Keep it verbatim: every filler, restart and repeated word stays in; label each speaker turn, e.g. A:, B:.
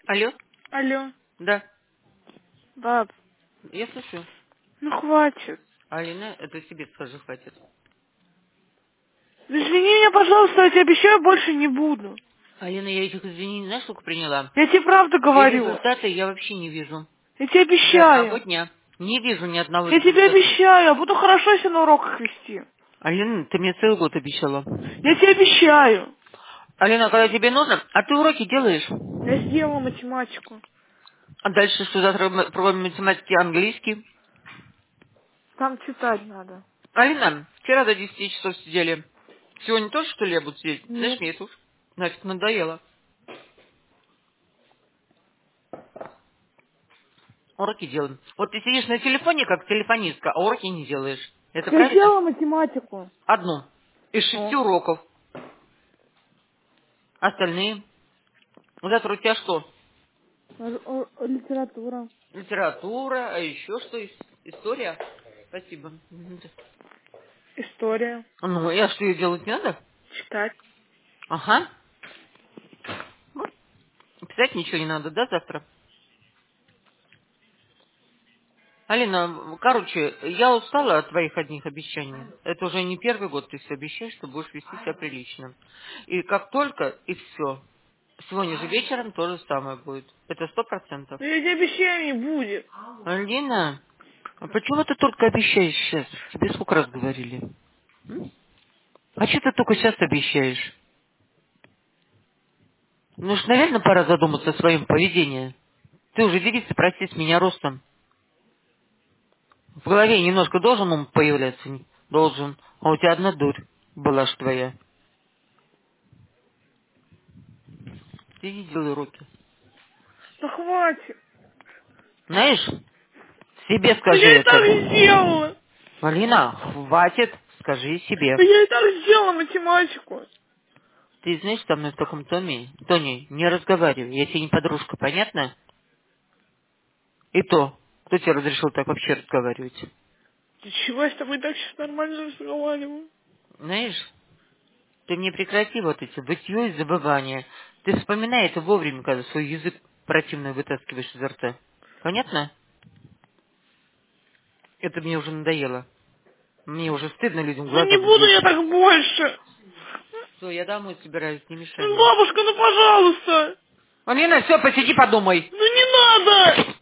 A: Алло?
B: Алло.
A: Да,
B: Баб,
A: я слышу.
B: ну хватит.
A: Алина, это себе скажи, хватит.
B: Да извини меня, пожалуйста, я тебе обещаю, больше не буду.
A: Алина, я этих извинений, знаешь, сколько приняла?
B: Я тебе правду
A: И
B: говорю.
A: результаты я вообще не вижу.
B: Я тебе
A: Ни одного
B: обещаю.
A: дня. Не вижу ни одного
B: Я тебе
A: результата.
B: обещаю, я буду хорошо себя на уроках вести.
A: Алина, ты мне целый год обещала.
B: Я тебе обещаю.
A: Алина, когда тебе нужно, а ты уроки делаешь?
B: Я сделала математику.
A: А дальше что, завтра мы пробуем математики, английский?
B: Там читать надо.
A: Алина, вчера до десяти часов сидели. Сегодня тоже, что ли, я буду сидеть? Знаешь,
B: Нет.
A: мне это уж нафиг надоело. Уроки делаем. Вот ты сидишь на телефоне, как телефонистка, а уроки не делаешь. Это
B: Я
A: правильно?
B: сделала математику.
A: Одну. Из шести
B: О,
A: уроков. Остальные. Завтра у тебя что?
B: р- о, литература.
A: Литература, а еще что? Ис- История? Спасибо. Мгм.
B: История.
A: Ну, я что, ее делать не надо?
B: Читать.
A: Ага. Ну, писать ничего не надо, да, завтра? Алина, короче, я устала от твоих одних обещаний. Это уже не первый год ты все обещаешь, что будешь вести себя прилично. И как только, и все. Сегодня же вечером то же самое будет. Это сто процентов.
B: Но я тебе обещаю, не будет.
A: Алина, а почему ты только обещаешь сейчас? Тебе сколько раз говорили? М? А что ты только сейчас обещаешь? Ну ж, наверное, пора задуматься о своем поведении. Ты уже девица, прости, с меня ростом. В голове немножко должен ум появляться? Не- Должен. А у тебя одна дурь была ж твоя. Ты не делай уроки.
B: Да хватит.
A: Знаешь, себе
B: Да
A: скажи
B: я и так
A: это.
B: сделала.
A: Алина, хватит, скажи себе.
B: Да я и так сделала математику.
A: Ты знаешь, со мной в таком томе, Тони, не разговаривай, я тебе не подружка, понятно? И то, кто тебе разрешил так вообще разговаривать?
B: Ты чего, я с тобой так сейчас нормально разговариваю?
A: Знаешь, ты мне прекрати вот эти вытье и забывания. Ты вспоминай это вовремя, когда свой язык противно вытаскиваешь изо рта. Понятно? Это мне уже надоело. Мне уже стыдно людям в
B: Ну
A: глаза
B: не буду
A: глядеть.
B: я так больше.
A: Все, я домой собираюсь, не мешай
B: Ну,
A: мне.
B: бабушка, ну пожалуйста.
A: Алина, все, посиди, подумай.
B: Ну не надо.